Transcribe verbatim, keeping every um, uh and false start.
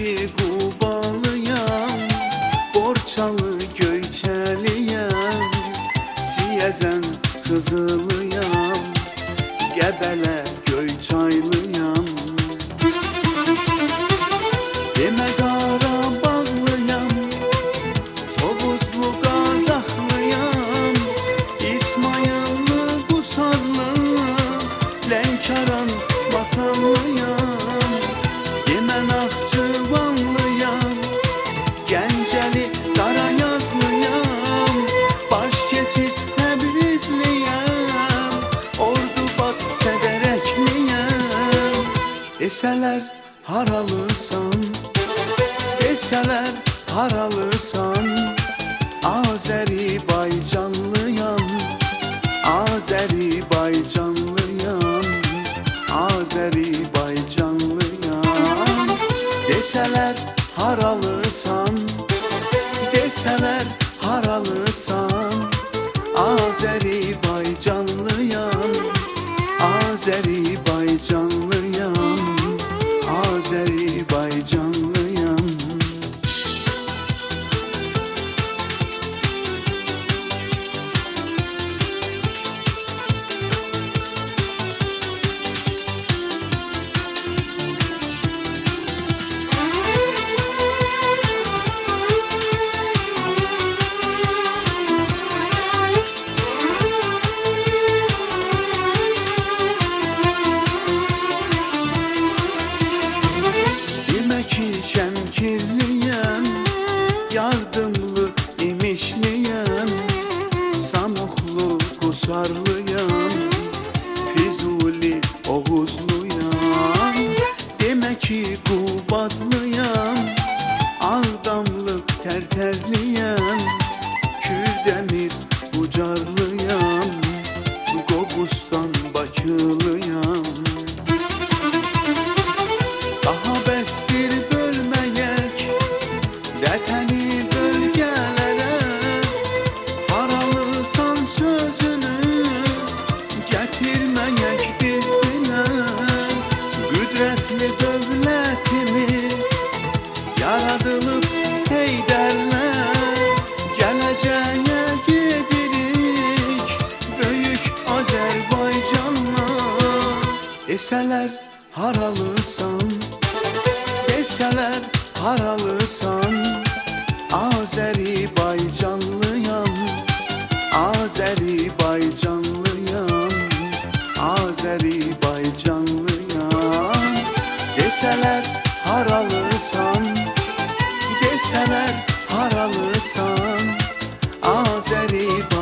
ki Qubalıyam, Borçalı Göyçəliyəm, Siyəzən Qızılıyam, Qəbələ Göyçaylıyam. Demə Qarabağlıyam, Tovuzlu Qazaxlıyam, İsmayıllı Qusarlı, Lənkəran Masallıyam. Demə Naxçıvanlıyam, Gəncəli Qarayazlıyam, Başkeçid Təbrizliyəm, Ordubad Sədərəkliyəm. Desələr haralısan, desələr haralısan, Azərbaycanlıyam, Azərbaycanlıyam, Azərbaycanlıyam. Desələr haralısan, desələr haralısan, Azərbaycanlıyam, Azərbaycanlıyam, Azərbaycanlıyam. Şəmkirliyəm, yardımlı imişliyəm, Samuxlu Qusarlıyam, Füzuli Oğuzluyam. Demək ki Qubadlıyam, Ağdamlı Tərtərliyəm, Kürdəmir Ucarlıyam, Qobustan Bakılıyam. Daha bəsdir bölməyək vətəni bölgələrə, haralısan sözünü gətirməyək biz dilə. Qüdrətli dövlətimiz yaradılıb Heydərlə, gələcəyə gedirik böyük Azərbaycanla. Desələr haralısan, desələr haralısan, Azərbaycanlıyam, Azərbaycanlıyam, Azərbaycanlıyam. Desələr haralısan, desələr haralısan, Azərbaycanlıyam.